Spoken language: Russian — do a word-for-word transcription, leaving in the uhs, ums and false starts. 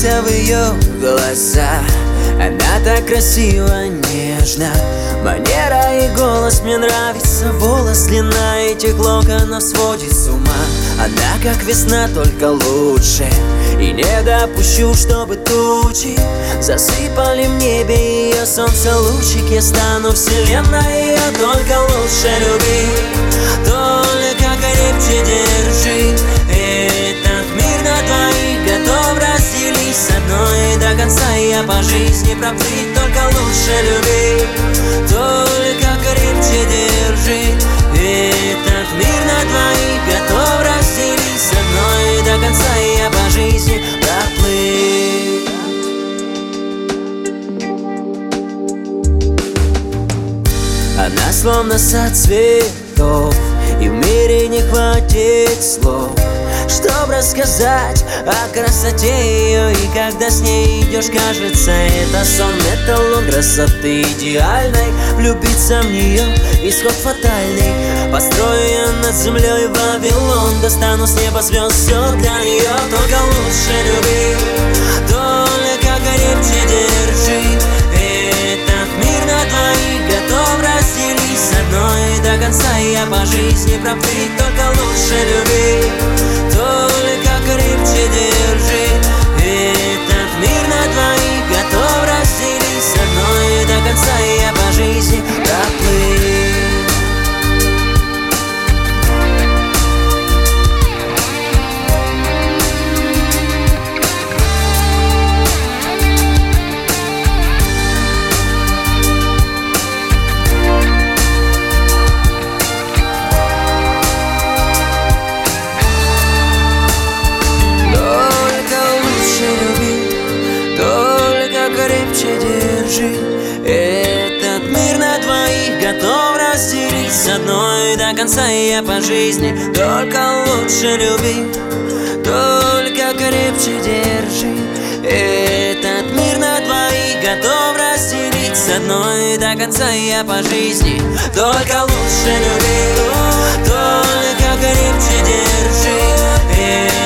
влюбился в ее глаза. Она так красиво, нежно, манера и голос мне нравится. Волос, длина этих локонов сводит с ума. Она как весна, только лучше. И не допущу, чтобы тучи засыпали в небе ее солнце лучик. Я стану вселенной, ее только лучше люби, только крепче держи. Этот мир на двоих готов разделить с одной до конца. Я по жизни проплыть, только лучше люби, только крепче держи. Этот мир на двоих готов разделить с одной до конца. Я по жизни проплыть. Она словно сад цветов, и в мире не хватит слов, чтоб рассказать о красоте ее. И когда с ней идешь, кажется, это сон, эталон красоты идеальной. Влюбиться в нее исход фатальный. Построю я над землей Вавилон, достану с неба звезд, все для нее. Только лучше люби, только крепче держи. Этот мир на двоих готов разделить с одной до конца. Я по жизни проплыть, только лучше люби, только крепче держи. Этот мир на двоих готов разделить с одной до конца. Я по жизни проплыть. Крепче держи. Этот мир на двоих готов разделить с одной до конца. Я по жизни только лучше люби, только крепче держи. Этот мир на двоих готов разделить с одной до конца. Я по жизни только лучше люби, только крепче держи.